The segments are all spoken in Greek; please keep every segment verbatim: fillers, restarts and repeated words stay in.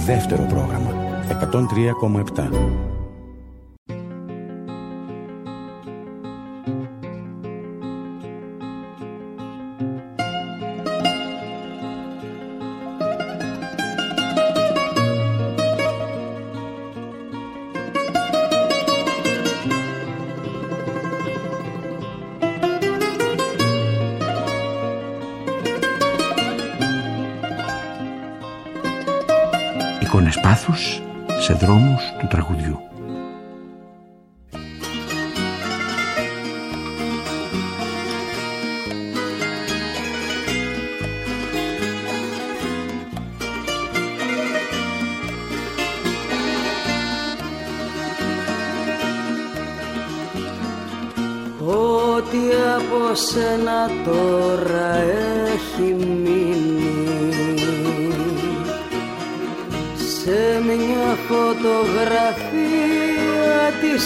Δεύτερο πρόγραμμα εκατόν τρία κόμμα επτά. Εικόνες πάθους σε δρόμους του τραγουδιού. Ό,τι από σένα τώρα έχει μείνει σε μια φωτογραφία της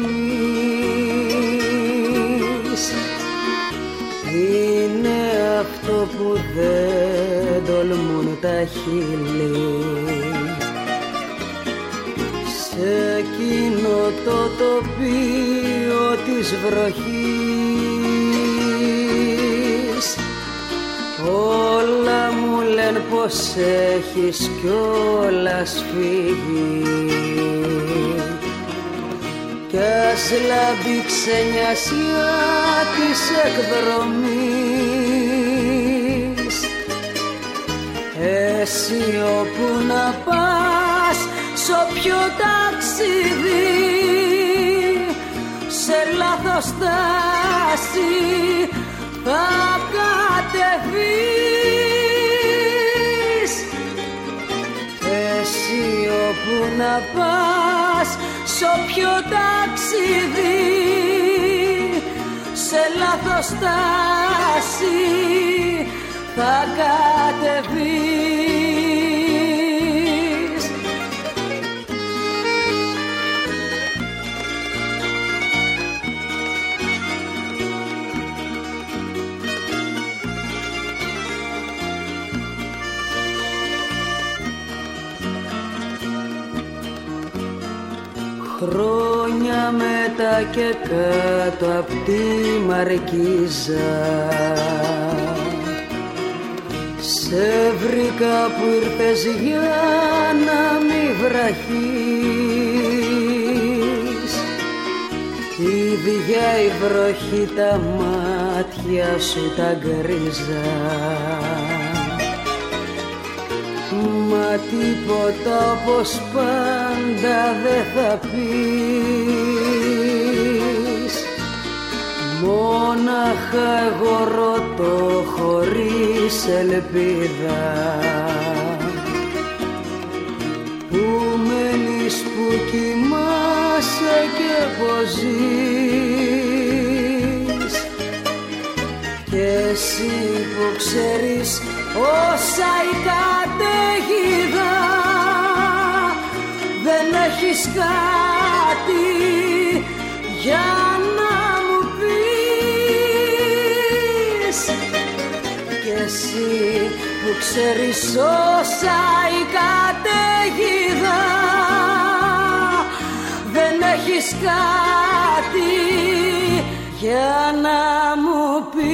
στιγμής, είναι αυτό που δεν τολμούν τα χείλη σε εκείνο το τοπίο της βροχής. Όλα μου λένε πως έχεις κιόλας φύγει κι ας λάμπει ξενιασιά της εκδρομής. Εσύ όπου να πας, σ' όποιο ταξίδι, σε λάθος στάση θα κατεβείς. Εσύ όπου να πας, σ' όποιο ταξίδι, σε λάθος στάση θα κατεβείς. Χρόνια μετά και κάτω απ' τη Μαρκίζα σε βρήκα που ήρθες για να μη βραχείς. Ίδια η βροχή τα μάτια σου τα γκρίζα, μα τίποτα όπως πάντα δεν θα πεις. Μόναχα εγώ ρωτώ χωρίς ελπίδα, που μένεις, που κοιμάσαι και πως ζεις. Κι εσύ που ξέρεις όσα η καταιγίδα, δεν έχεις κάτι για να μου πεις. Κι εσύ που ξέρεις όσα η καταιγίδα, δεν έχεις κάτι για να μου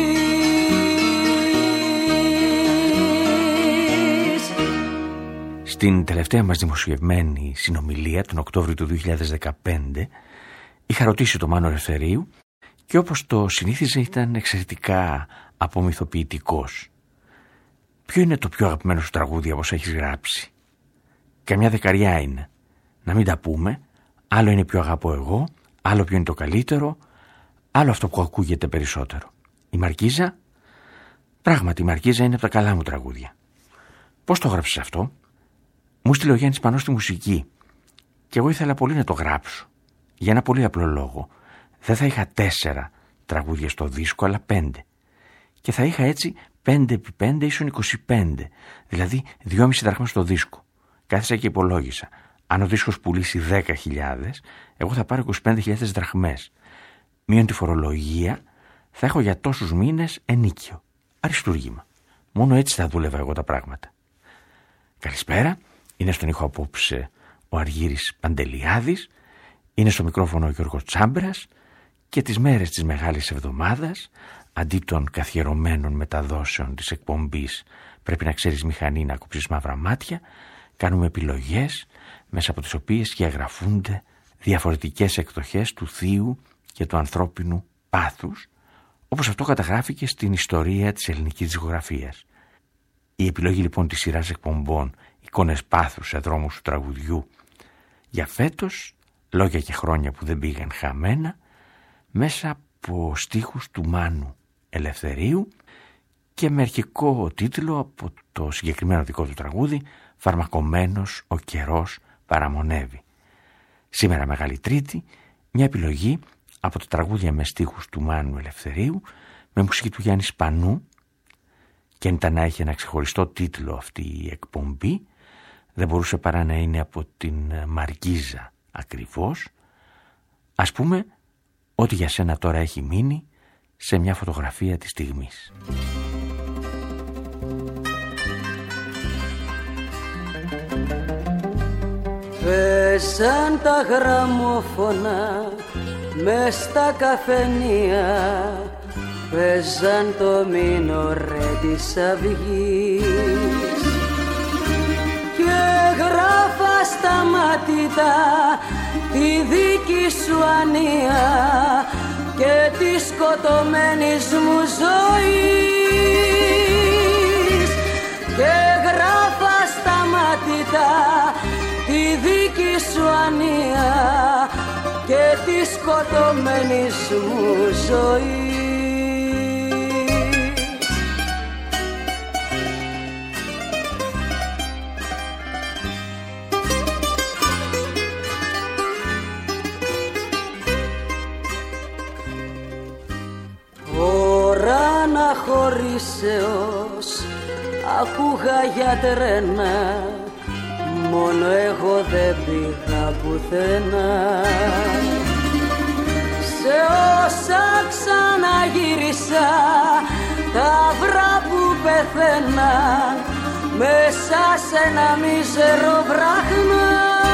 πεις. Στην τελευταία μας δημοσιευμένη συνομιλία τον Οκτώβριο του δύο χιλιάδες δεκαπέντε είχα ρωτήσει τον Μάνο Ελευθερίου και όπως το συνήθιζε ήταν εξαιρετικά απομυθοποιητικός. Ποιο είναι το πιο αγαπημένο σου τραγούδι όπως έχεις γράψει? Καμιά δεκαριά είναι. Να μην τα πούμε. Άλλο είναι ποιο αγαπώ εγώ, άλλο ποιο είναι το καλύτερο, άλλο αυτό που ακούγεται περισσότερο. Η Μαρκίζα, πράγματι η Μαρκίζα είναι από τα καλά μου τραγούδια. Πώς το γράψεις αυτό? Μου στείλε ο Γιάννης Πανός στη μουσική και εγώ ήθελα πολύ να το γράψω. Για ένα πολύ απλό λόγο. Δεν θα είχα τέσσερα τραγούδια στο δίσκο, αλλά πέντε. Και θα είχα έτσι πέντε επί πέντε ίσον είκοσι πέντε. Δηλαδή δυόμισι δραχμές στο δίσκο. Κάθισα και υπολόγισα. Αν ο δίσκος πουλήσει δέκα χιλιάδες, εγώ θα πάρω είκοσι πέντε χιλιάδες δραχμές. Μείον τη φορολογία, θα έχω για τόσους μήνες ενίκιο. Αριστούργημα. Μόνο έτσι θα δούλευα εγώ τα πράγματα. Καλησπέρα. Είναι στον ήχο απόψε ο Αργύρης Παντελιάδης, είναι στο μικρόφωνο ο Γιώργος Τσάμπρας και τις μέρες της Μεγάλης Εβδομάδας, αντί των καθιερωμένων μεταδόσεων της εκπομπής «Πρέπει να ξέρεις μηχανή να κόψεις μαύρα μάτια», κάνουμε επιλογές μέσα από τις οποίες διαγραφούνται διαφορετικές εκδοχές του θείου και του ανθρώπινου πάθους, όπως αυτό καταγράφηκε στην ιστορία της ελληνικής δισκογραφίας. Η επιλογή λοιπόν της σειράς εκπομπών «Εικόνες πάθους σε δρόμους του τραγουδιού» για φέτος, λόγια και χρόνια που δεν πήγαν χαμένα, μέσα από στίχους του Μάνου Ελευθερίου και με αρχικό τίτλο από το συγκεκριμένο δικό του τραγούδι «Φαρμακωμένος ο καιρός παραμονεύει». Σήμερα Μεγάλη Τρίτη, μια επιλογή από τα τραγούδια με στίχους του Μάνου Ελευθερίου με μουσική του Γιάννη Σπανού, και αν ήταν να έχει ένα ξεχωριστό τίτλο αυτή η εκπομπή δεν μπορούσε παρά να είναι από την Μαρκίζα ακριβώς. Ας πούμε ότι για σένα τώρα έχει μείνει σε μια φωτογραφία της στιγμής. Παίζαν τα γραμμόφωνα μες στα καφενεία, παίζαν το μινορέ της αυγής και γράφα στα μάτια τη δική σου ανία και τη σκοτωμένης μου ζωής, και γράφα στα μάτια τη δική σου ανία και τη σκοτωμένης μου ζωής. Ώρα να χωρίσεως άκουγα για τρένα, μόνο εγώ δεν πήγα πουθενά. Σε όσα ξαναγύρισα, τα αυρά που πεθαίναν μέσα σε ένα μίζερο βράχνα.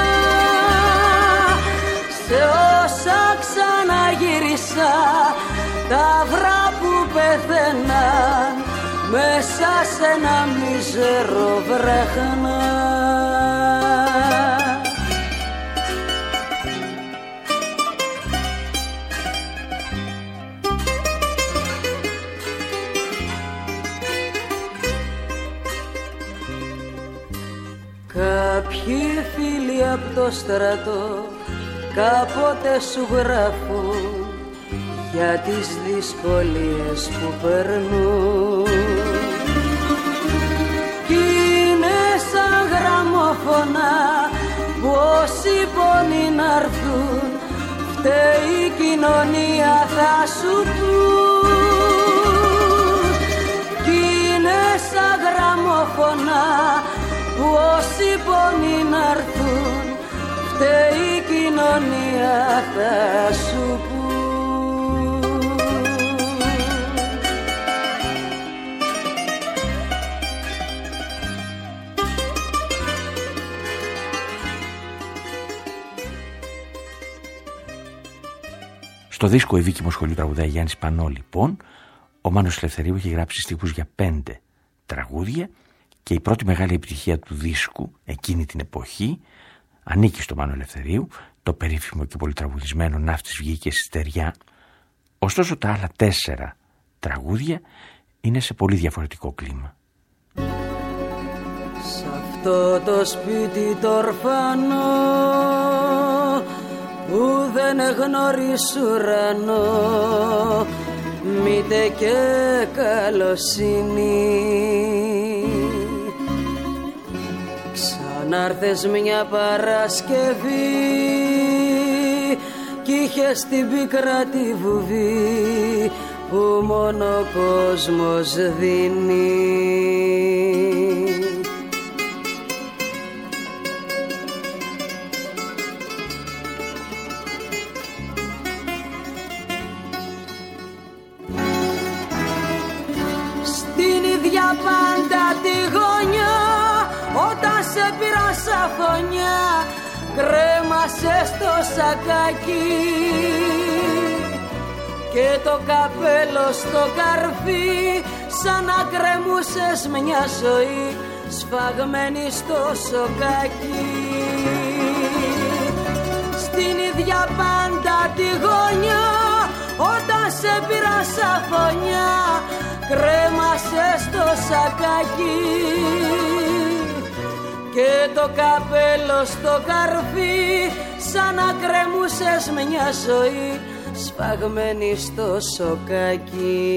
Σε όσα ξαναγύρισα, τα αυρά που πεθαίναν μέσα σε ένα μίζερο βράχνα. Κάποιοι φίλοι απ' το στρατό κάποτε σου γράφουν για τις δυσκολίες που περνούν, κι είναι σαν γραμμόφωνα που όσοι πόνοι να'ρθούν φταίει η κοινωνία θα σου πούν, κι είναι σαν γραμμόφωνα που όσοι πόνοι να'ρθούν φταίει η κοινωνία θα σου πούν. Στο δίσκο «Η Βίκη Μοσχολιού» τραγουδάει Γιάννη Σπανό λοιπόν. Ο Μάνος Ελευθερίου έχει γράψει στίχους για πέντε τραγούδια και η πρώτη μεγάλη επιτυχία του δίσκου εκείνη την εποχή ανήκει στο Μάνο Ελευθερίου, το περίφημο και πολυτραγουδισμένο «Ναύτης βγήκε στη στεριά». Ωστόσο τα άλλα τέσσερα τραγούδια είναι σε πολύ διαφορετικό κλίμα. Σ' αυτό το σπίτι το ορφανό που δεν γνωρίζει ουρανό μήτε και καλοσύνη, ξανάρθες μια Παρασκευή κι είχες την πίκρα τη βουβή που μόνο ο κόσμος δίνει. Πάντα τη γωνιά όταν σε πήρα σαν φωνιά, κρέμασε στο σακάκι και το καπέλο στο καρφί, σαν να κρεμούσες μια ζωή σφαγμένη στο σοκάκι. Στην ίδια πάντα τη γωνιά, όταν σε πήρα σαν φωνιά, κρέμασε στο σακάκι και το καπέλο στο καρφί, σαν να κρεμούσες μια ζωή σφαγμένη στο σοκάκι.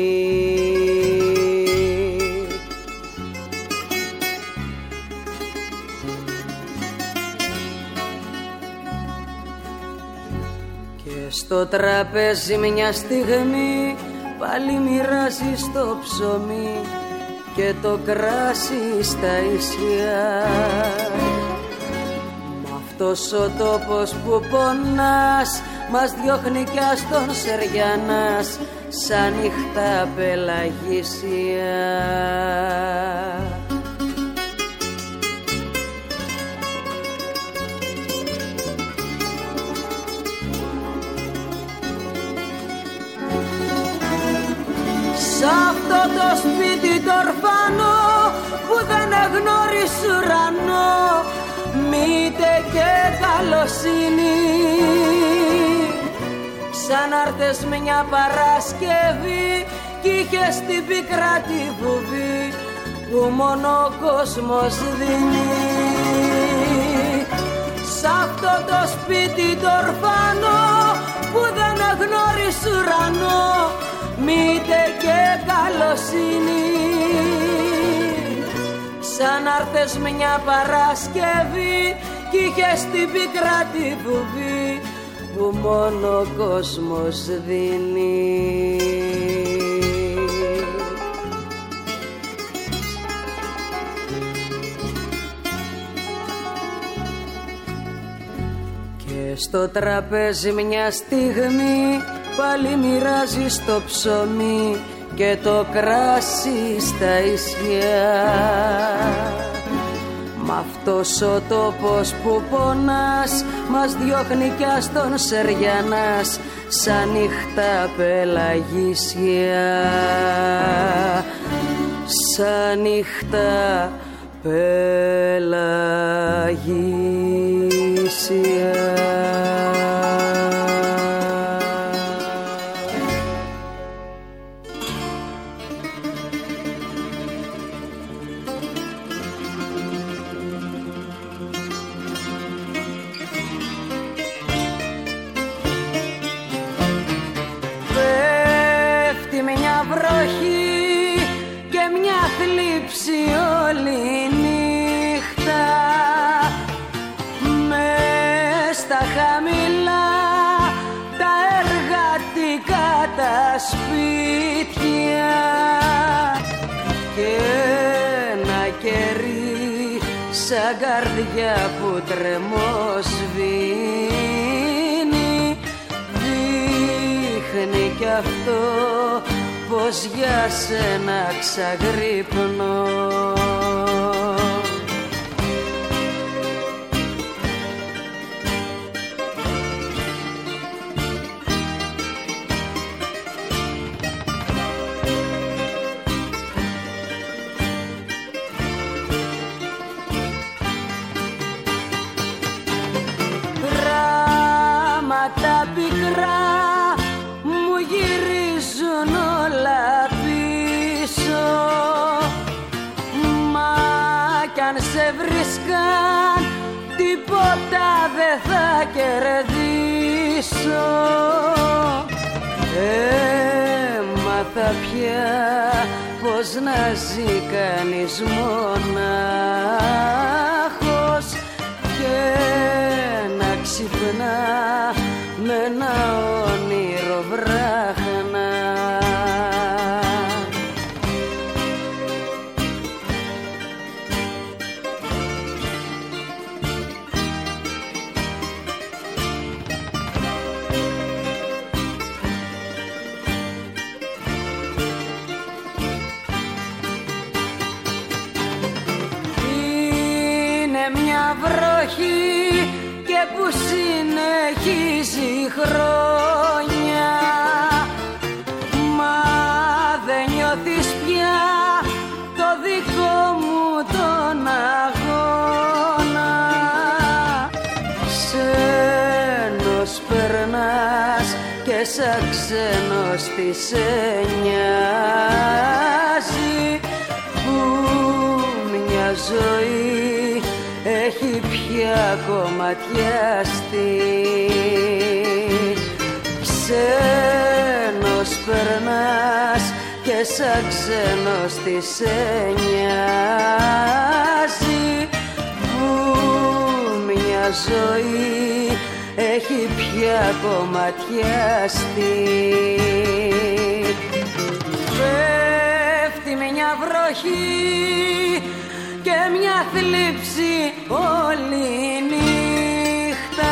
Και στο τραπέζι μια στιγμή πάλι μοιράζεις το ψωμί και το κράσι στα ίσια. Μ' αυτός ο τόπος που πονάς μας διώχνει κι ας τον σεριανάς σαν νύχτα πελαγίσια. Σ' αυτό το σπίτι το ορφανό που δεν εγνώρισε ουρανό, μήτε και καλοσύνη, σαν άρθες μια Παρασκευή κι είχες την πικρά τη βουβή που μόνο ο κόσμος δίνει. Σ' αυτό το σπίτι το ορφανό που δεν εγνώρισε ουρανό, μήτε και καλοσύνη, σαν άρθες μια Παρασκευή κι είχες την πικρά τη βουβή που μόνο ο κόσμος δίνει. Και στο τραπέζι μια στιγμή πάλι μοιράζεις το ψωμί και το κράσι στα ίσια. Μ' αυτός ο τόπος που πονάς μας διώχνει κι ας τον σεριανάς σαν νύχτα πελαγίσια. Σαν νύχτα πελαγίσια. Θλίψη όλη νύχτα μες στα χαμηλά τα εργατικά τα σπίτια και ένα κερί σαν καρδιά που τρεμοσβήνει δείχνει κι αυτό πως για σένα ξαγρύπνω. Γράμματα πικρά μου γυρίζουν όλα πίσω, μα κι αν σε βρίσκαν τίποτα δεν θα κερδίσω. Έμαθα πια πως να ζει κανείς μονάχος και να ξυπνά με ένα όνειρο βράχνα. βροχή και που συνεχίζει χρόνια. Μα δεν νιώθεις πια το δικό μου τον αγώνα. Ξένος περνάς και σαν ξένος τι σε νοιάζει που μια ζωή έχει πια κομματιαστεί. Ξένος περνάς και σαν ξένος τι σε νοιάζει που μια ζωή έχει πια κομματιαστεί. Πέφτει μια βροχή και μια θλίψη όλη νύχτα.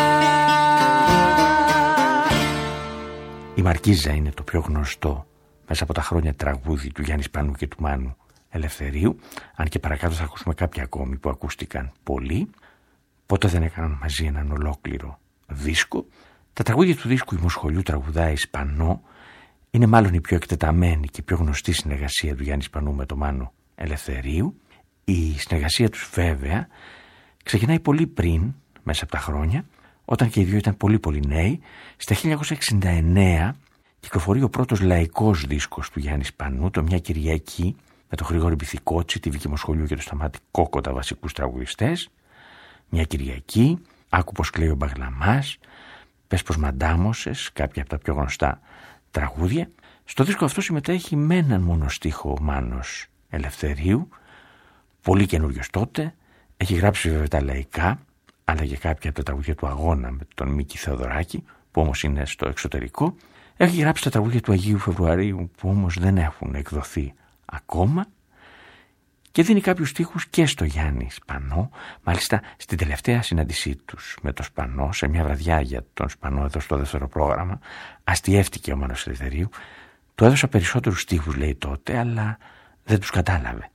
Η Μαρκίζα είναι το πιο γνωστό μέσα από τα χρόνια τραγούδι του Γιάννη Σπανού και του Μάνου Ελευθερίου, αν και παρακάτω θα ακούσουμε κάποια ακόμη που ακούστηκαν πολύ. Ποτέ δεν έκαναν μαζί έναν ολόκληρο δίσκο. Τα τραγούδια του δίσκου Ημοσχολιού τραγουδάει Σπανό είναι μάλλον η πιο εκτεταμένη και πιο γνωστή συνεργασία του Γιάννη Σπανού με τον Μάνο Ελευθερίου. Η συνεργασία τους βέβαια ξεκινάει πολύ πριν, μέσα από τα χρόνια, όταν και οι δύο ήταν πολύ πολύ νέοι. Στα χίλια εννιακόσια εξήντα εννέα κυκλοφορεί ο πρώτος λαϊκός δίσκος του Γιάννη Σπανού, το «Μια Κυριακή», με τον Γρηγόρη Μπιθικότσι, τη Βίκη Μοσχολιού και τον Σταμάτη Κόκοτα βασικούς τραγουδιστές. «Μια Κυριακή», «Άκου πως κλαίει ο Μπαγλαμάς», «Πες πως μαντάμωσες», κάποια από τα πιο γνωστά τραγούδια. Στο δίσκο αυτό συμμετέχει με έναν μόνο στίχο ο Μάνος Ελευθερίου, πολύ καινούριος τότε. Έχει γράψει βέβαια τα λαϊκά, αλλά και κάποια από τα τραγούδια του Αγώνα με τον Μίκη Θεοδωράκη, που όμως είναι στο εξωτερικό. Έχει γράψει τα τραγούδια του Αγίου Φεβρουαρίου, που όμως δεν έχουν εκδοθεί ακόμα. Και δίνει κάποιους στίχους και στο Γιάννη Σπανό. Μάλιστα στην τελευταία συνάντησή τους με τον Σπανό, σε μια βραδιά για τον Σπανό εδώ στο δεύτερο πρόγραμμα, αστιεύτηκε ο Μάνος Ελευθερίου. Του έδωσα περισσότερους στίχους, λέει τότε, αλλά δεν τους κατάλαβε.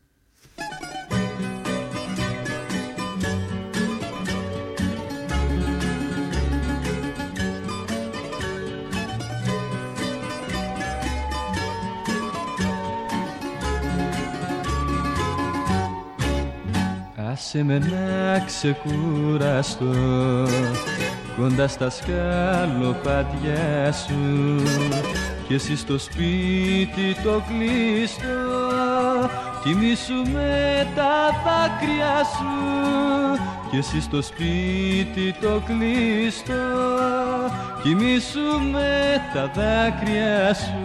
Άσε με να ξεκουραστώ κοντά στα σκαλοπάτια σου κι εσύ στο σπίτι το κλειστό κοιμήσου με τα δάκρυα σου κι εσύ στο σπίτι το κλειστό κοιμήσου με τα δάκρυα σου.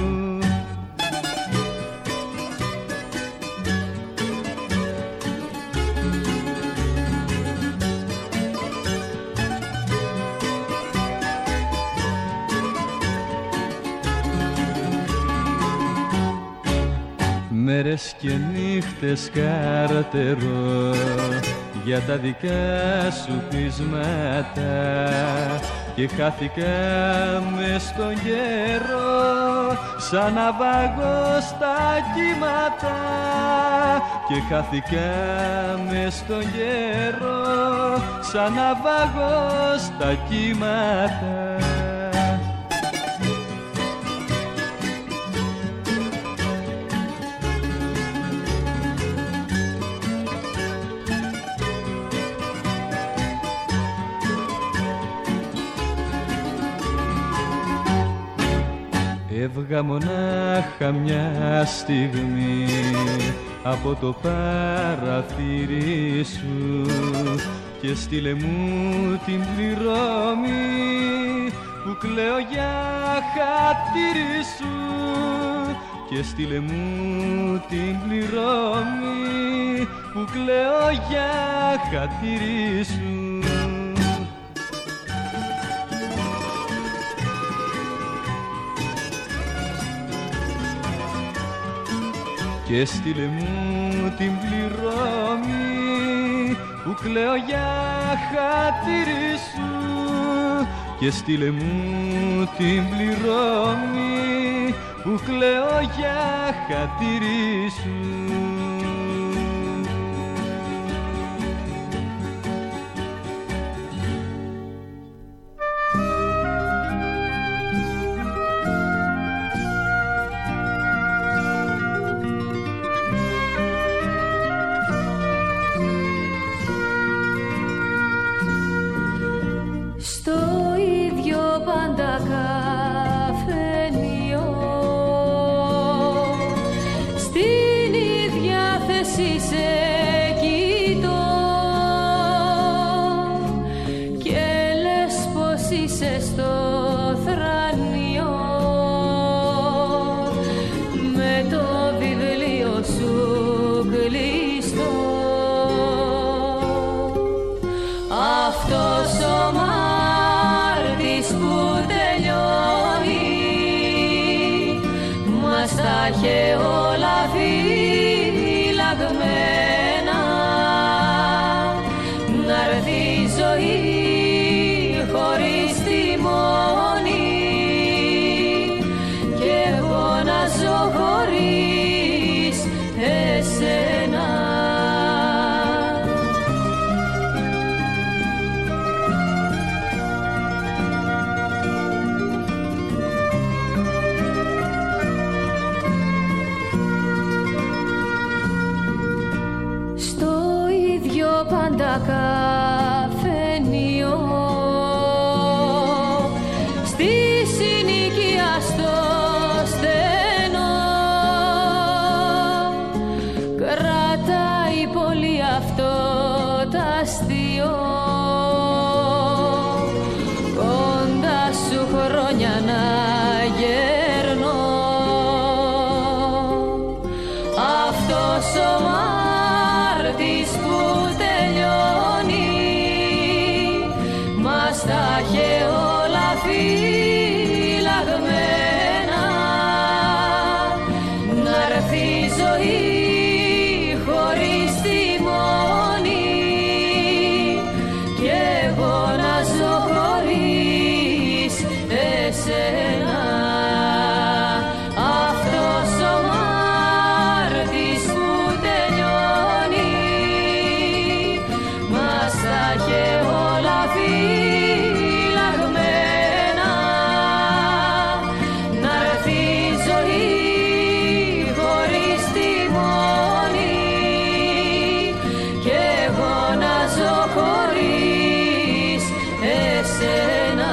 Μέρες και νύχτες καρτερώ για τα δικά σου πείσματα και χάθηκα μες στον καιρό σαν ναυαγό στα κύματα και χάθηκα μες στον καιρό σαν ναυαγό στα κύματα. Έβγα μονάχα μια στιγμή από το παραθύρι σου και στείλε μου την πληρωμή που κλαίω για χατήρι σου και στείλε μου την πληρωμή που κλαίω για χατήρι σου. Και στείλε μου την πληρωμή που κλαίω για χατήρι σου και στείλε μου την πληρωμή που κλαίω για χατήρι σου. κοντά καφενείο, στη συνοικία στο στενό, κρατάει πολύ αυτό τ' αστείο, κοντά σου χρόνια να γερνώ. Αυτός ο Μάρτης που τελειώνει μας τα είχε όλα φυλαγμένα, να'ρθεί η ζωή χωρίς τιμόνι κι εγώ να ζω χωρίς εσένα. Αυτός ο Μάρτης που τελειώνει μας τα είχε όλα φυλαγμένα, να'ρθεί η ζωή χωρίς τιμόνι κι εγώ να ζω χωρίς εσένα.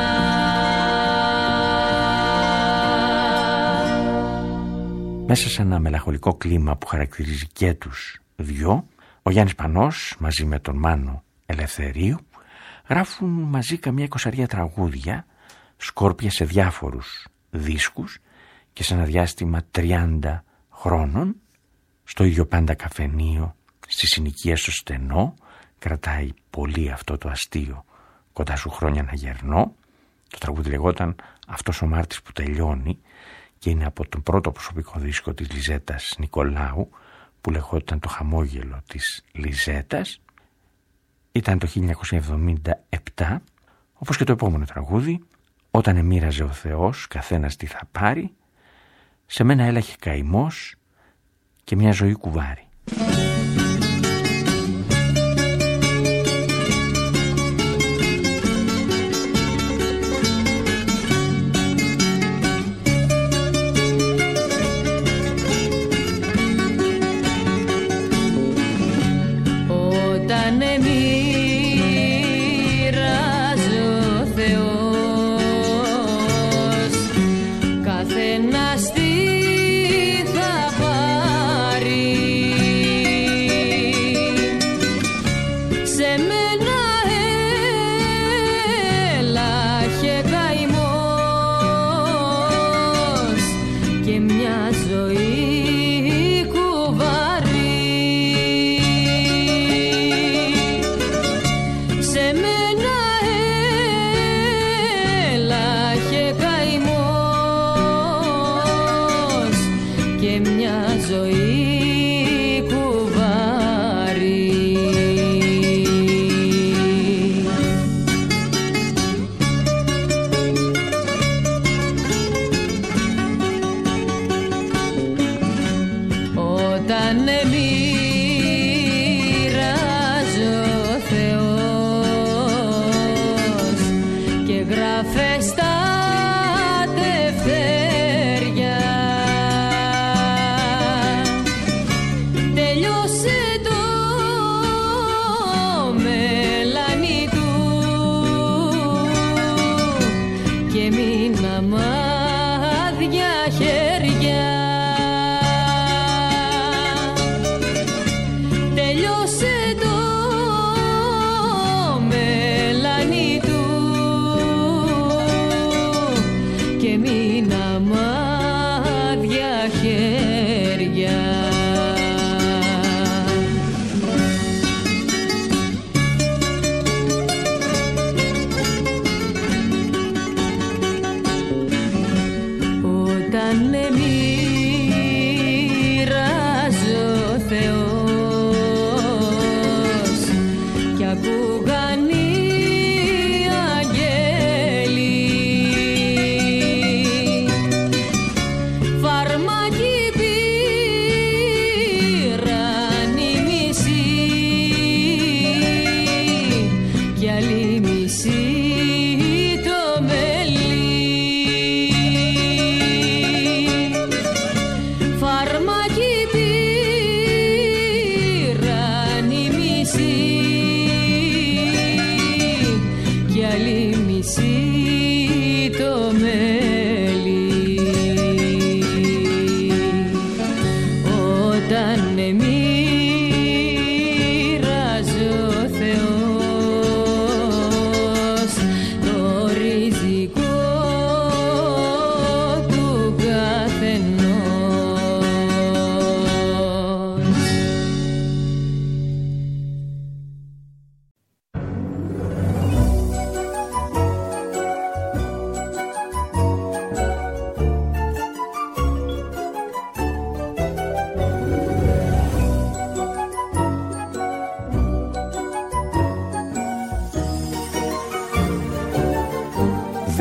Μέσα σε ένα μελαγχολικό κλίμα που χαρακτηρίζει και τους δυο, ο Γιάννης Πανός μαζί με τον Μάνο Ελευθερίου γράφουν μαζί καμιά εικοσαριά τραγούδια, σκόρπια σε διάφορους δίσκους και σε ένα διάστημα τριάντα χρόνων, στο ίδιο πάντα καφενείο, στη συνοικία στο στενό, κρατάει πολύ αυτό το αστείο, κοντά σου χρόνια να γερνώ. Το τραγούδι λεγόταν «Αυτός ο Μάρτης που τελειώνει» και είναι από τον πρώτο προσωπικό δίσκο της Λιζέτας Νικολάου που λεγόταν «Το χαμόγελο της Λιζέτας». Ήταν το χίλια εννιακόσια εβδομήντα επτά, όπως και το επόμενο τραγούδι «Όταν εμοίραζε ο Θεός καθένας τι θα πάρει, σε μένα έλαχε καημός και μια ζωή κουβάρι». Μοίραζε ο Θεός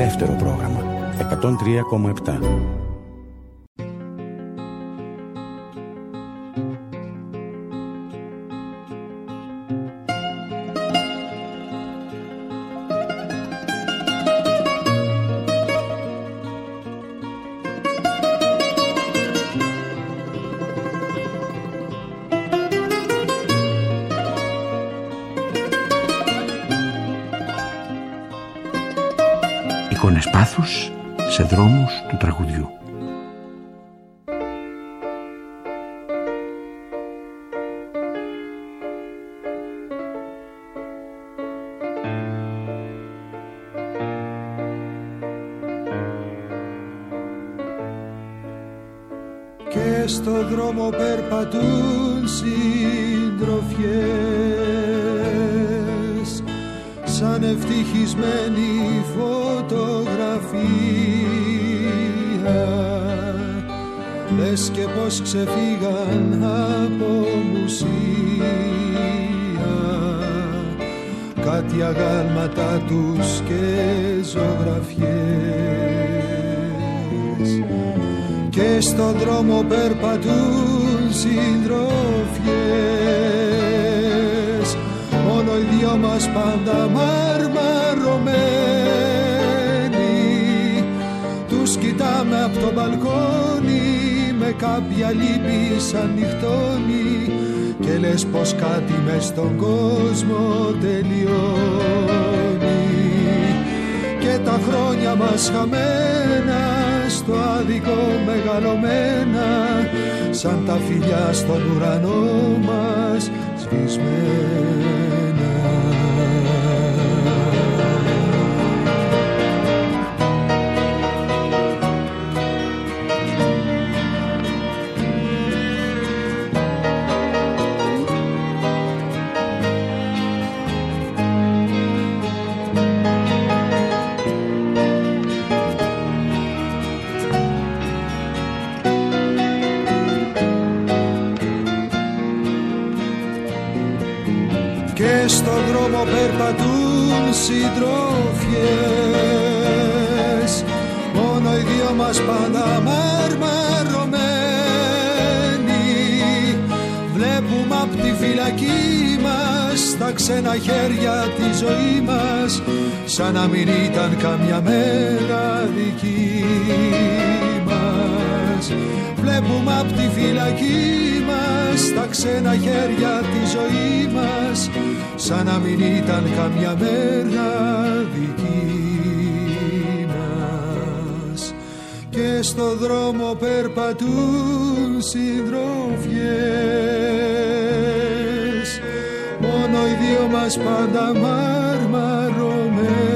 Δεύτερο πρόγραμμα εκατόν τρία κόμμα επτά. Εικόνες πάθους σε δρόμους του τραγουδιού. Και στο δρόμο περπατούν συντροφιές σαν ευτυχισμένη φωτογραφία, λες και πως ξεφύγαν από μουσεία κάτι αγάλματα τους και ζωγραφιές. Και στον δρόμο περπατούν συντροφιές, μόνο οι δυο μας πάντα μαρμαρωμένοι. Τους κοιτάμε από το μπαλκόνι με κάποια λύπη σαν νυχτώνει και λες πως κάτι μες στον κόσμο τελειώνει. Και τα χρόνια μας χαμένα στο άδικο μεγαλωμένα σαν τα φιλιά στον ουρανό μας σβησμένα. Και στον δρόμο περπατούν συντροφιές, μόνο οι δυο μας πάντα μαρμαρωμένοι. Βλέπουμε απ' τη φυλακή μας τα ξένα χέρια τη ζωή μας σαν να μην ήταν καμιά μέρα δική μας. Βλέπουμε απ' τη φυλακή μας τα ξένα χέρια τη ζωή μας σαν να μην ήταν καμιά μέρα δική μας. Και στο δρόμο περπατούν συντροφιές, μόνο οι δύο μας πάντα μαρμαρωμένοι.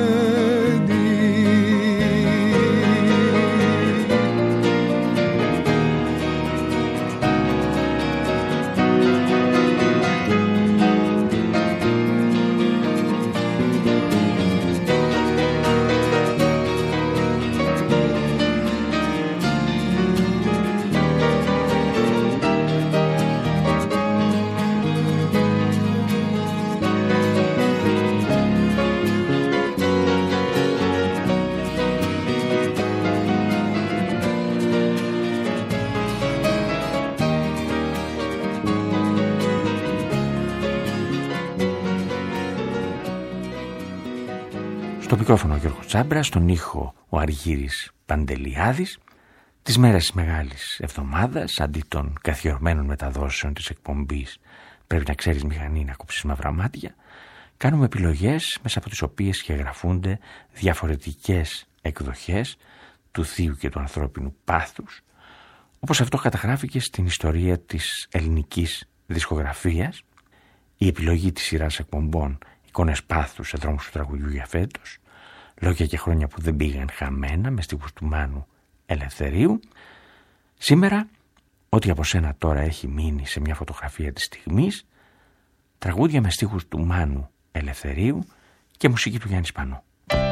Στο μικρόφωνο ο Γιώργος Τσάμπρας, στον ήχο ο Αργύρης Παντελιάδης. Τις μέρες της Μεγάλης Εβδομάδας, αντί των καθιερωμένων μεταδόσεων της εκπομπής «Πρέπει να ξέρεις μηχανή να κόψεις μαύρα μάτια», κάνουμε επιλογές μέσα από τις οποίες σχεδιαγραφούνται διαφορετικές εκδοχές του θείου και του ανθρώπινου πάθους, όπως αυτό καταγράφηκε στην ιστορία της ελληνικής δισκογραφίας. Η επιλογή της σειράς εκπομπών «Εικόνες πάθους σε δρόμους του τραγουδιού» για φέτος, λόγια και χρόνια που δεν πήγαν χαμένα, με στίχους του Μάνου Ελευθερίου. Σήμερα, ό,τι από σένα τώρα έχει μείνει σε μια φωτογραφία της στιγμής, τραγούδια με στίχους του Μάνου Ελευθερίου και μουσική του Γιάννη Σπανού.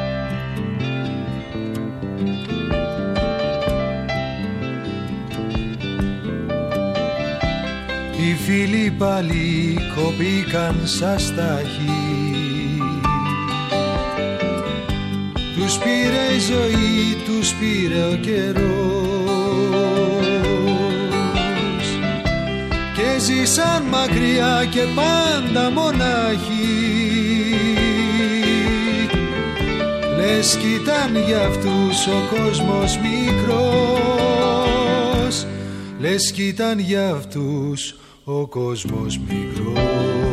Οι φίλοι πάλι κοπήκαν σαν στάχι, τους πήρε η ζωή, τους πήρε ο καιρός και ζήσαν μακριά και πάντα μονάχοι. Λες κι ήταν για αυτούς ο κόσμος μικρός, λες κι ήταν για αυτούς ο κόσμος μικρός.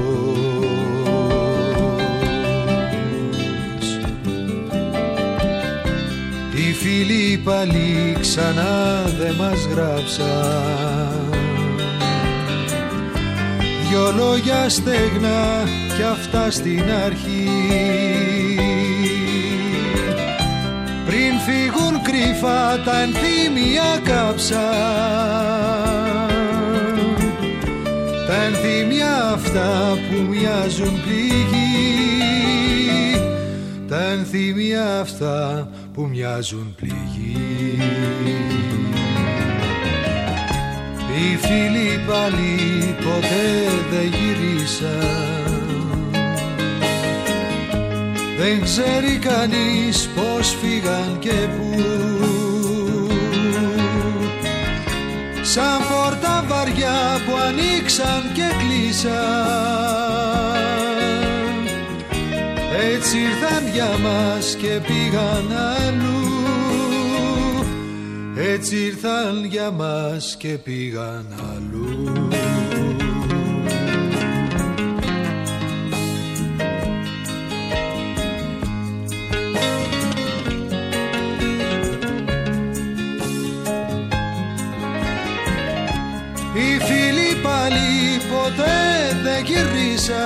Οι φίλοι πάλι ξανά δε μας γράψαν, δυο λόγια στεγνά κι αυτά στην αρχή. Πριν φύγουν κρυφά τα ενθύμια κάψαν, τα ενθύμια αυτά που μοιάζουν πληγή, τα ενθύμια αυτά που μοιάζουν πληγή. Οι φίλοι πάλι ποτέ δεν γυρίσαν, δεν ξέρει κανείς πως φύγαν και πού. Σαν πόρτα βαριά που ανοίξαν και κλείσαν, έτσι ήρθαν για μας και πήγαν αλλού, έτσι ήρθαν για μας και πήγαν αλλού. Οι φίλοι πάλι ποτέ δεν γυρίσαν,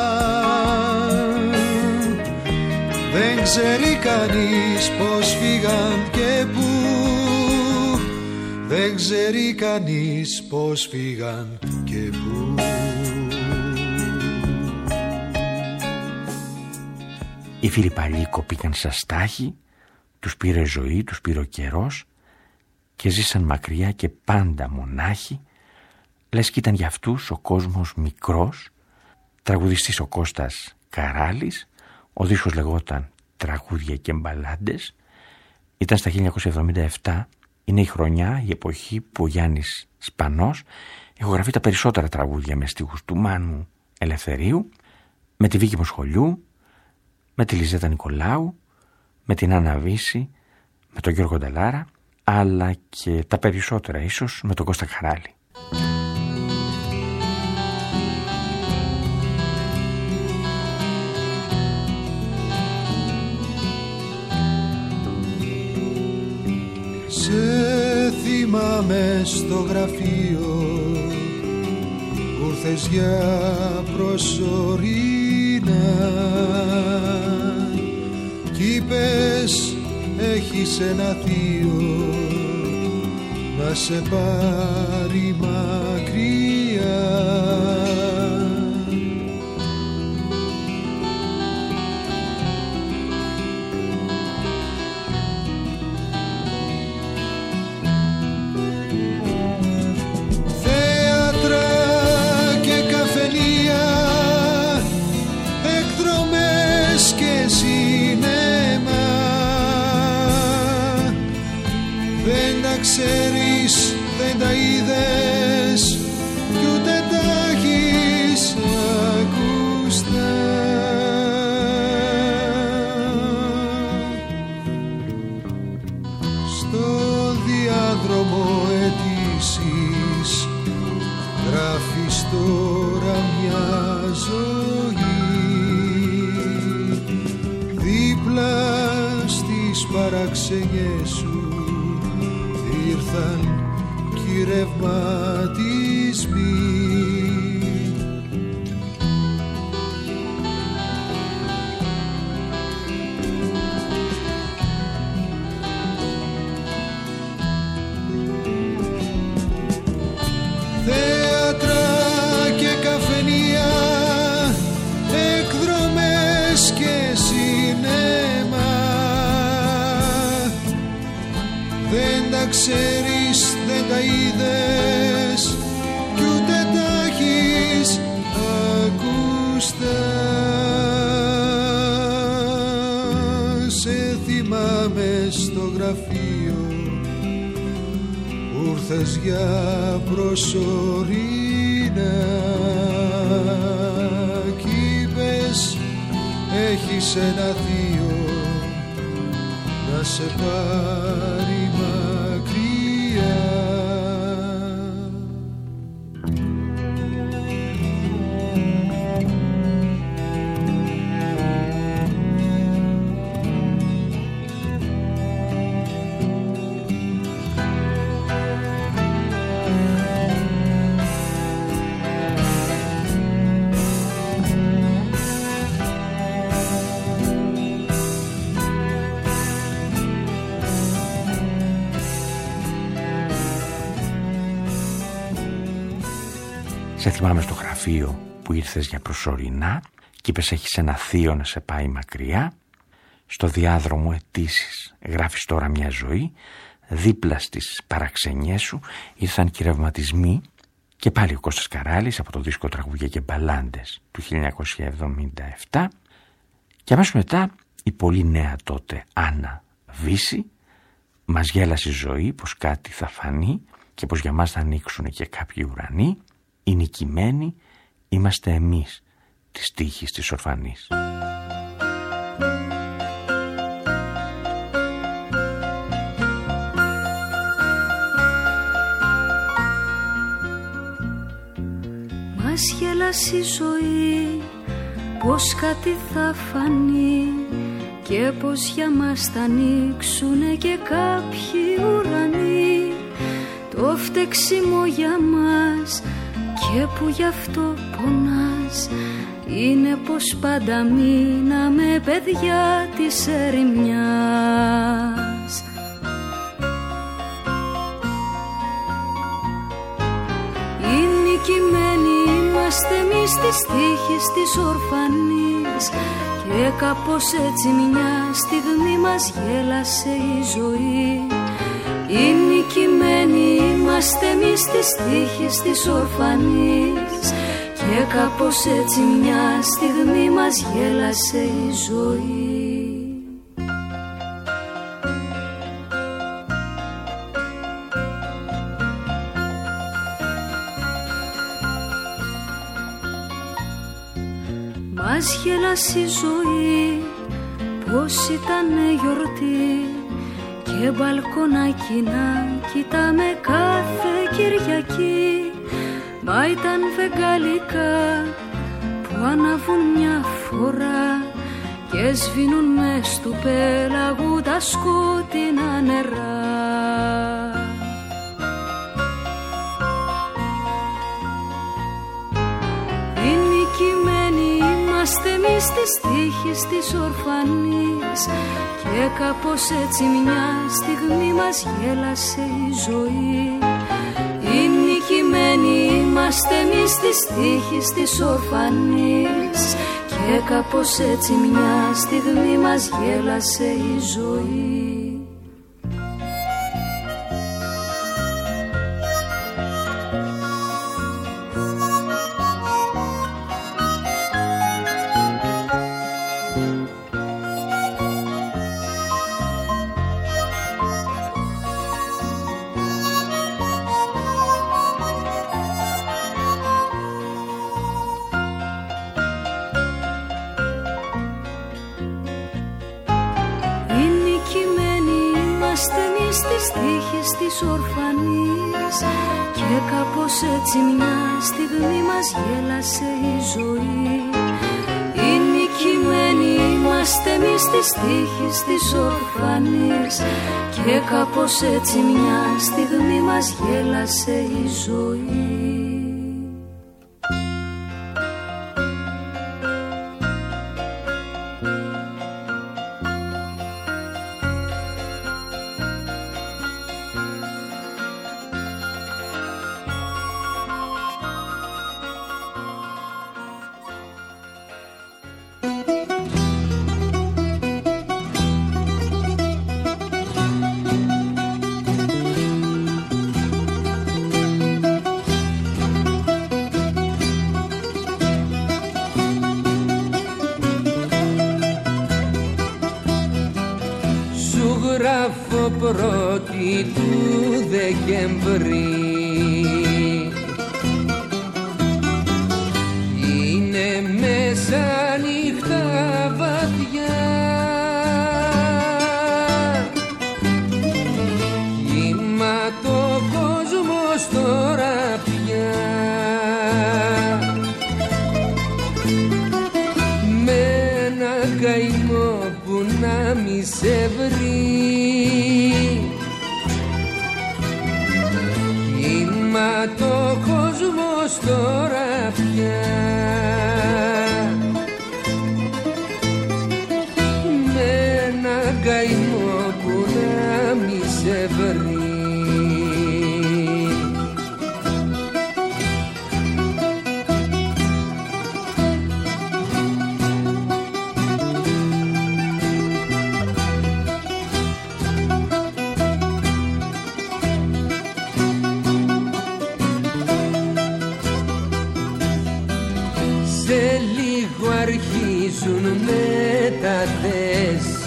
δεν ξέρει κανείς πως φύγαν και πού, δεν ξέρει κανείς πως φύγαν και πού. Οι φίλοι παλιοί κοπήκαν σαν στάχη, τους πήρε ζωή, τους πήρε ο καιρός και ζήσαν μακριά και πάντα μονάχοι. Λες κι ήταν για αυτούς ο κόσμος μικρός. Τραγουδιστής ο Κώστας Καράλης, ο δίσκος λεγόταν «Τραγούδια και μπαλάντες». Ήταν στα χίλια εννιακόσια εβδομήντα επτά, είναι η χρονιά, η εποχή που ο Γιάννης Σπανός ηχογραφεί τα περισσότερα τραγούδια με στίχους του Μάνου Ελευθερίου, με τη Βίκη Μοσχολιού, με τη Λιζέτα Νικολάου, με την Άννα Βύση, με τον Γιώργο Νταλάρα, αλλά και τα περισσότερα ίσως με τον Κώστα Καράλη. Σε θυμάμαι στο γραφείο που ήρθες για προσωρινά κι είπες έχεις ένα θείο να σε πάρει μακριά. Ξέρεις, δεν τα είδες κι ούτε τα έχεις ακουστά. Στο διάδρομο αιτήσεις γράφεις τώρα μια ζωή, δίπλα στις παραξενιές σου ήρθαν κι ρευματισμοί. Θέατρα και καφενεία, εκδρομές και σινέμα, δεν τα ξέρεις, δεν τα είδες γραφείο που ήρθες για προσωρινά κι είπες έχεις ένα θείο να σε πάρει μακριά. Σε θυμάμαι στο γραφείο που ήρθες για προσωρινά και είπες έχεις ένα θείο να σε πάει μακριά. Στο διάδρομο αιτήσεις γράφεις τώρα μια ζωή. Δίπλα στις παραξενιές σου ήρθαν και ρευματισμοί. Και πάλι ο Κώστας Καράλης από το δίσκο Τραγούδια και Μπαλάντες του χίλια εννιακόσια εβδομήντα επτά. Και αμέσως μετά η πολύ νέα τότε Άννα Βύση. Μας γέλασε η ζωή πως κάτι θα φανεί και πως για μας θα ανοίξουν και κάποιοι ουρανοί. Οι νικημένοι είμαστε εμείς της τύχης της ορφανής. Μας γέλασε η ζωή πως κάτι θα φανεί και πως για μας θα ανοίξουνε και κάποιοι ουρανοί. Το φταίξιμο για μας και που γι' αυτό πονάς είναι πως πάντα μείναμε παιδιά της ερημιάς. Οι νικημένοι είμαστε εμείς της τύχης της ορφανής και κάπως έτσι μια στιγμή μας γέλασε η ζωή. Οι νικημένοι είμαστε εμείς της τύχης της ορφανής και κάπως έτσι μια στιγμή μας γέλασε η ζωή. Μας γέλασε η ζωή πως ήτανε γιορτή και μπαλκονάκι να κοιτάμε κάθε Κυριακή. Μα ήταν φεγγαλικά που αναβούν μια φορά και σβήνουν μες του πέλαγου τα σκότεινα νερά. Οι νικημένοι είμαστε εμείς της τύχης της ορφανής και κάπως έτσι μια στιγμή μας γέλασε η ζωή. Οι νικημένοι είμαστε εμείς της τύχης της ορφανής και κάπως έτσι μια στιγμή μας γέλασε η ζωή. Και κάπως έτσι μια στιγμή μας γέλασε η ζωή. Οι νικημένοι είμαστε εμείς της τύχης της ορφανής και κάπως έτσι μια στιγμή μας γέλασε η ζωή. γράφω πρώτη του Δεκεμβρή. Είναι μέσα νύχτα βαθιά, κύματο ο κόσμος τώρα πια, με ένα καημό που να μη σε βρει. Κύματο ο κόσμος τώρα πια, με ένα καημό που να μη σε βρει. Αρχίζουν μεταθέσεις,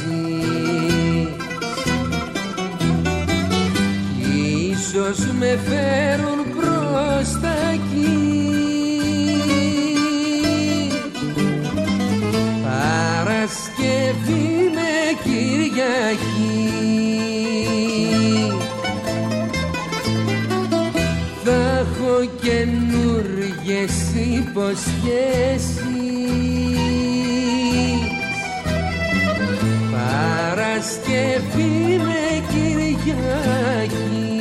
ίσως με φέρουν προς τα εκεί. Παρασκευή με Κυριακή, θα έχω καινούργιες υποσχέσεις. Παρασκευή με Κυριακή,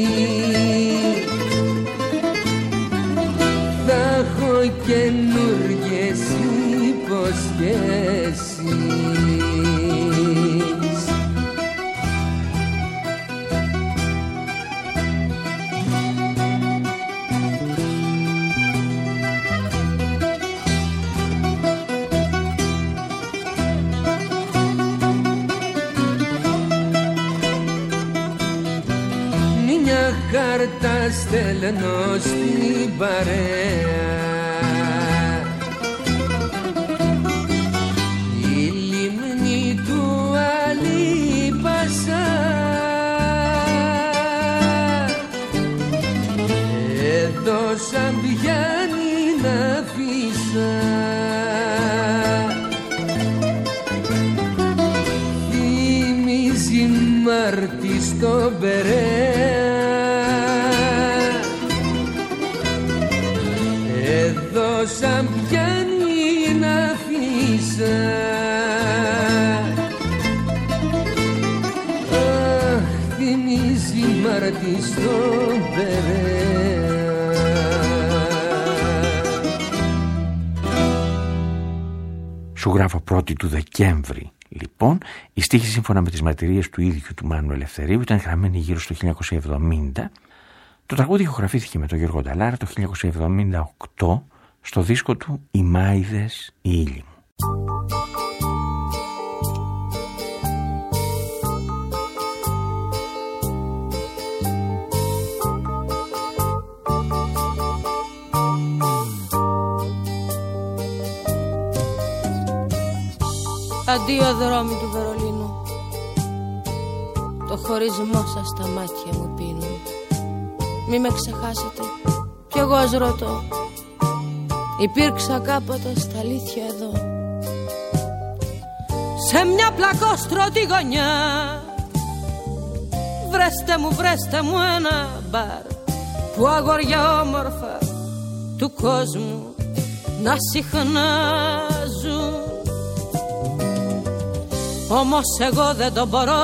θα έχω καινούργιες υποσχέσεις. Κάρτα στέλνω στην παρέα, η λιμνή του Αλίπασα, εδώ σαν πιάνει να φύσα. Θυμίζει Μάρτη στον Περέα, εδώ σαν πιάνει να φύσα. Αχ, θυμίζει Μάρτη στον Περέα. Σου γράφω πρώτη του Δεκέμβρη. Λοιπόν, η στίχη σύμφωνα με τις μαρτυρίες του ίδιου του Μάνου Ελευθερίου ήταν γραμμένη γύρω στο χίλια εννιακόσια εβδομήντα. Το τραγούδι ηχογραφήθηκε με τον Γιώργο Νταλάρα το χίλια εννιακόσια εβδομήντα οκτώ στο δίσκο του «Οι Μάηδες, η ύλη μου». Αντίο δρόμοι του Βερολίνου, το χωρισμό σας στα μάτια μου πίνουν. Μη με ξεχάσετε, κι εγώ ας ρωτώ, υπήρξα κάποτε στα αλήθεια εδώ, σε μια πλακόστρωτη γωνιά. Βρέστε μου, βρέστε μου ένα μπαρ που αγόρια όμορφα του κόσμου να συχνάζουν. Όμως εγώ δεν το μπορώ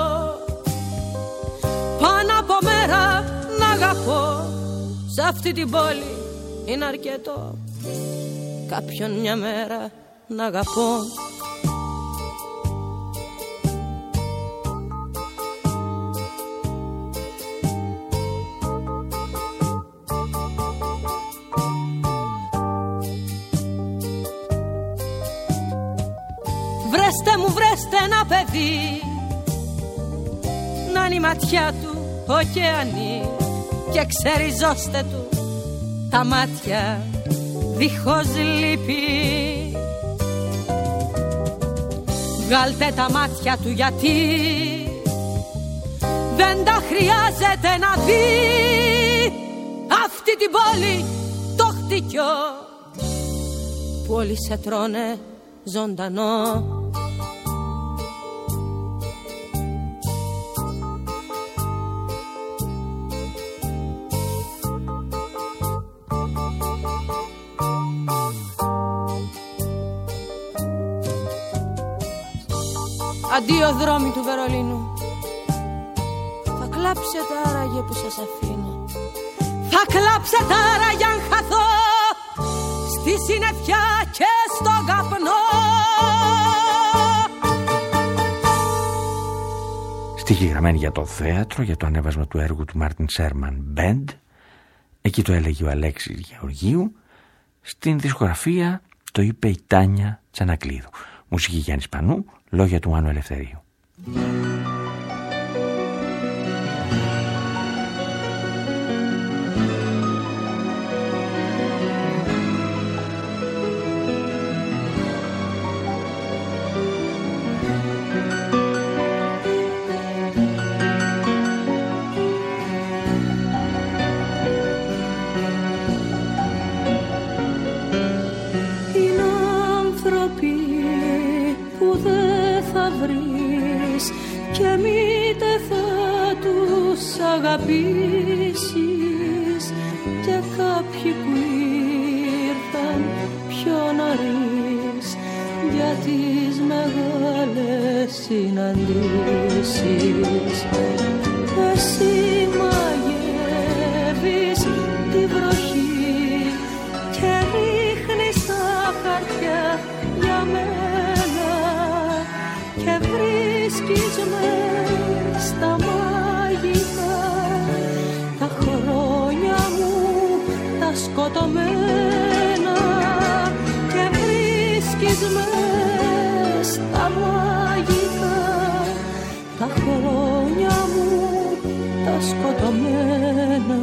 πάνω από μέρα να αγαπώ. Σ' αυτή την πόλη είναι αρκετό κάποιον μια μέρα να αγαπώ. Βρέστε μου, βρέστε ένα παιδί, να είναι η ματιά του ωκεανή και ξεριζώστε του τα μάτια δίχως λύπη. Βγάλτε τα μάτια του γιατί δεν τα χρειάζεται να δει αυτή την πόλη το χτυκιό που όλοι σε τρώνε ζωντανό. Αντίο δρόμοι του Βερολίνου, θα κλάψετε άραγε που σας αφήνω. Θα κλάψετε άραγε αν χαθώ στη συννεφιά και στον καπνό. Στίχη γραμμένη για το θέατρο, για το ανέβασμα του έργου του Μάρτιν Σέρμαν Band. Εκεί το έλεγε ο Αλέξης Γεωργίου. Στην δισκογραφία το είπε η Τάνια Τσανακλείδου. Μουσική Γιάννης Πανού, λόγια του Μάνου Ελευθερίου. Και μήτε θα τους αγαπήσεις και κάποιοι που ήρθαν πιο νωρίς για τις μεγάλες συναντήσεις. Εσύ μαγεύεις τη βροχή και ρίχνεις τα χαρτιά για μένα και βρίσκεις με στα μαγικά τα χρόνια μου τα σκοτωμένα και βρίσκεις με στα μαγικά τα χρόνια μου τα σκοτωμένα.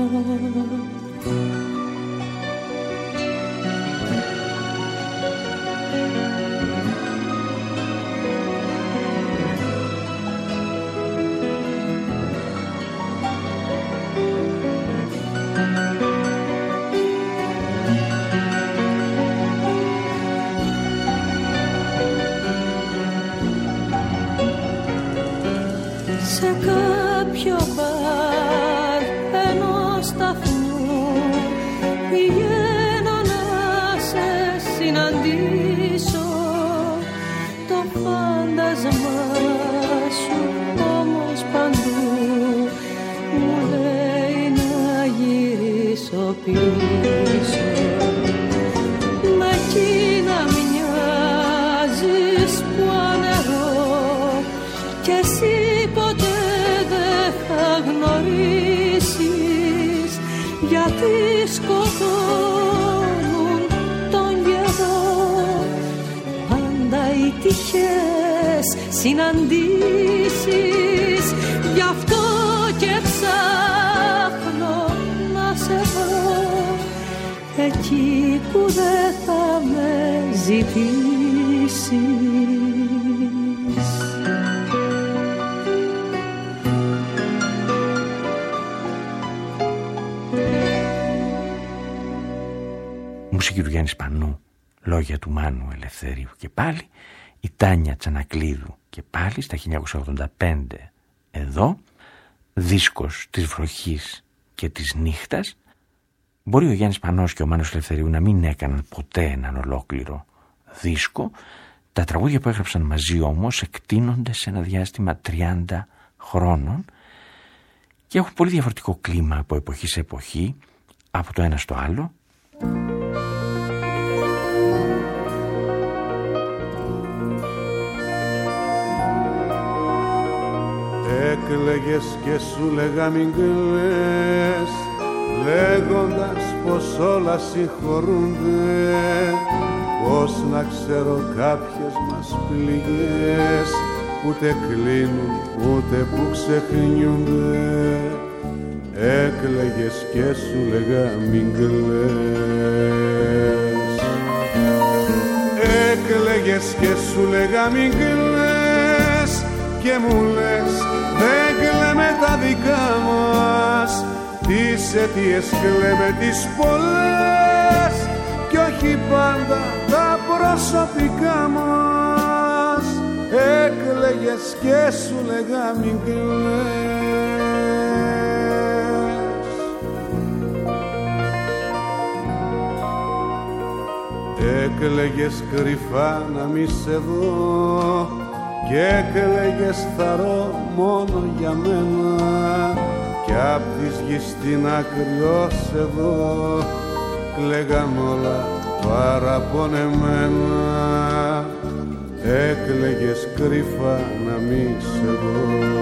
Σε κάποιο μπαρ ενός σταθμού πηγαίνω να σε συναντήσω. Το φάντασμά σου όμως παντού μου λέει να γυρίσω πίσω. Με εκείνα μοιάζεις που ανερώ κι εσύ ποτέ δεν θα γνωρίσεις γιατί σκοτώνουν τον καιρό πάντα οι τυχές συναντήσεις. Γι' αυτό και ψάχνω να σε βρω εκεί που δεν θα με ζητήσεις. Μουσική του Γιάννη Πανού, λόγια του Μάνου Ελευθερίου και πάλι, η Τάνια Τσανακλείδου και πάλι στα χίλια εννιακόσια ογδόντα πέντε εδώ, δίσκος της βροχής και της νύχτας. Μπορεί ο Γιάννης Πανός και ο Μάνος Ελευθερίου να μην έκαναν ποτέ έναν ολόκληρο δίσκο. Τα τραγούδια που έγραψαν μαζί όμως εκτείνονται σε ένα διάστημα τριάντα χρόνων και έχουν πολύ διαφορετικό κλίμα από εποχή σε εποχή, από το ένα στο άλλο. Έκλαιγες και σου λέγα μην κλαις, λέγοντας πως όλα συγχωρούνται, πως να ξέρω κάποιες μας πληγές ούτε κλείνουν ούτε που ξεχνιούνται. Έκλαιγες και σου λέγα μην κλαις, έκλαιγες και σου λέγα μην κλαις και μου λες δεν κλαίμε τα δικά μας, τις αιτίες κλαίμε τις πολλές κι όχι πάντα τα προσωπικά μας. Έκλαιγες και σου λέγα μην κλαις. Έκλαιγες κρυφά να μη σε δω και έκλαιγες θαρώ μόνο για μένα κι απ' της γης την άκρη ως εδώ κλαίγαν όλα παραπονεμένα. Έκλαιγες κρυφά να μη σε δω.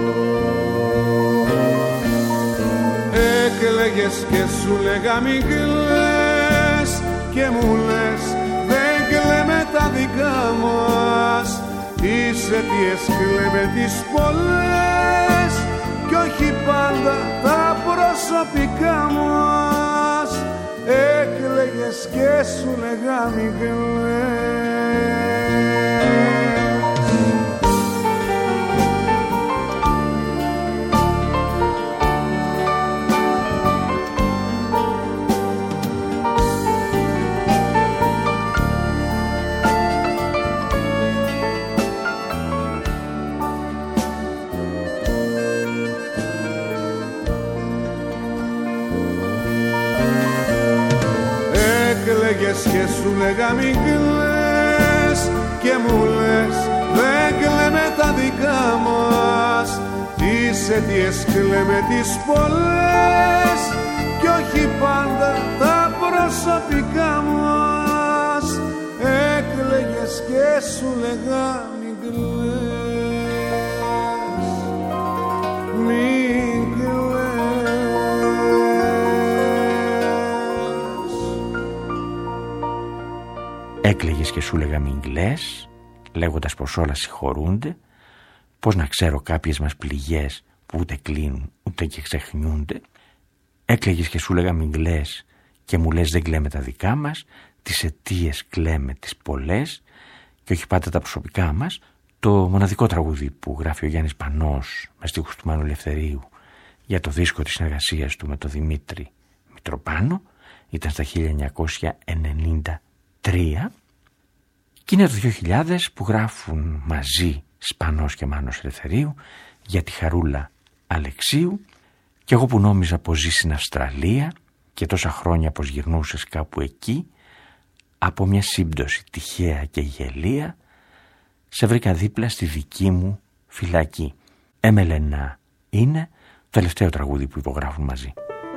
Έκλαιγες και σου λέγα μην κλαις και μου λες δεν κλαίμε τα δικά μας, τις αιτίες κλαίμε τις πολλές κι όχι πάντα τα προσωπικά μας. Έκλαιγες και σου λέγα μην κλαις. Έκλαιγες και σου λέγα μην κλαις και μου λες δεν κλαίμε τα δικά μας, τις αιτίες κλαίμε τις πολλές κι όχι πάντα τα προσωπικά μας. Έκλαιγες και σου λέγα μην κλαις, μην κλαις. Έκλαιγες και σου λέγα μην κλαις, λέγοντας πως όλα συγχωρούνται, πως να ξέρω κάποιες μας πληγές που ούτε κλείνουν ούτε και ξεχνιούνται. Έκλαιγες και σου λέγα μην κλαις και μου λες δεν κλαίμε τα δικά μας, τις αιτίες κλαίμε τις πολλές και όχι πάντα τα προσωπικά μας. Το μοναδικό τραγούδι που γράφει ο Γιάννης Πανός με στίχους του Μάνου Ελευθερίου για το δίσκο της συνεργασίας του με τον Δημήτρη Μητροπάνο ήταν στα χίλια εννιακόσια ενενήντα τρία και είναι το δύο χιλιάδες που γράφουν μαζί Σπανός και Μάνος Ελευθερίου για τη Χαρούλα Αλεξίου και εγώ που νόμιζα πως ζει στην Αυστραλία και τόσα χρόνια πως γυρνούσες κάπου εκεί, από μια σύμπτωση τυχαία και γελία σε βρήκα δίπλα στη δική μου φυλακή. Έμελενα είναι το τελευταίο τραγούδι που υπογράφουν μαζί.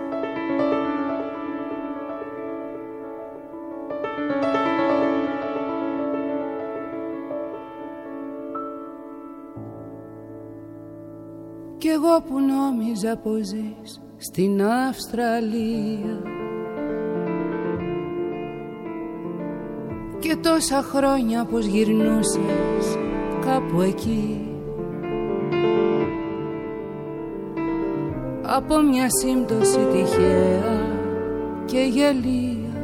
Κι εγώ που νόμιζα πως ζεις στην Αυστραλία και τόσα χρόνια πως γυρνούσες κάπου εκεί, από μια σύμπτωση τυχαία και γελία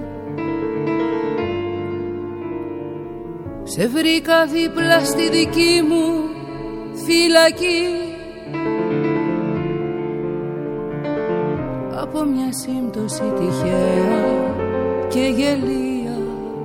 σε βρήκα δίπλα στη δική μου φυλακή. Από μια σύμπτωση τυχαία και γελία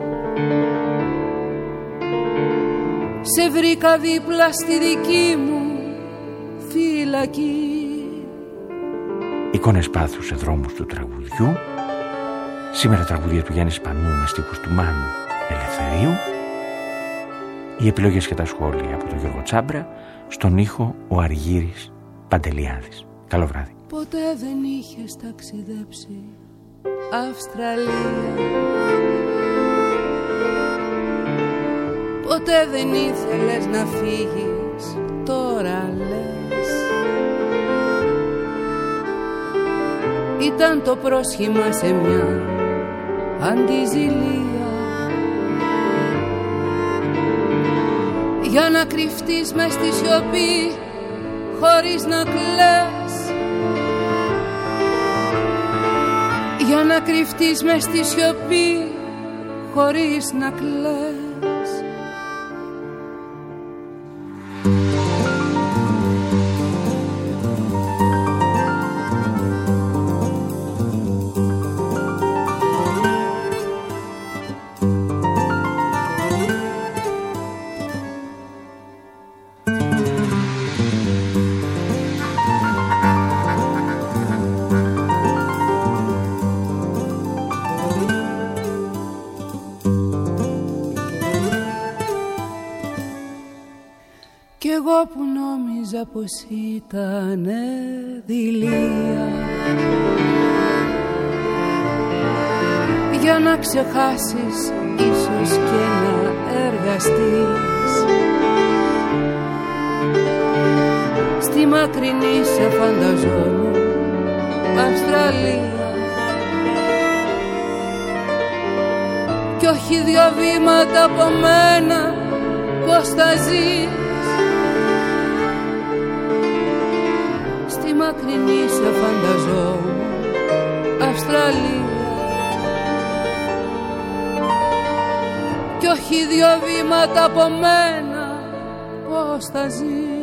σε βρήκα δίπλα στη δική μου φυλακή. Εικόνες πάθους σε δρόμους του τραγουδιού. Σήμερα τραγουδία του Γιάννη Σπανού με στίχους του Μάνου Ελευθερίου. Οι επιλογές και τα σχόλια από τον Γιώργο Τσάμπρα. Στον ήχο ο Αργύρης Παντελιάδης. Καλό βράδυ. Ποτέ δεν είχες ταξιδέψει Αυστραλία, ποτέ δεν ήθελες να φύγεις, τώρα λες. Ήταν το πρόσχημα σε μια αντιζηλία για να κρυφτείς μες στη σιωπή χωρίς να κλαις, για να κρυφτείς μες στη σιωπή χωρίς να κλαις. κι εγώ που νόμιζα πως ήτανε δειλία για να ξεχάσεις ίσως και να εργαστείς στη μακρινή σε φανταζόμουν Αυστραλία κι όχι δυο βήματα από μένα πως θα ζεις στη μακρινή σε φανταζόμουν Αυστραλία κι όχι δυο βήματα από μένα πως θα ζεις.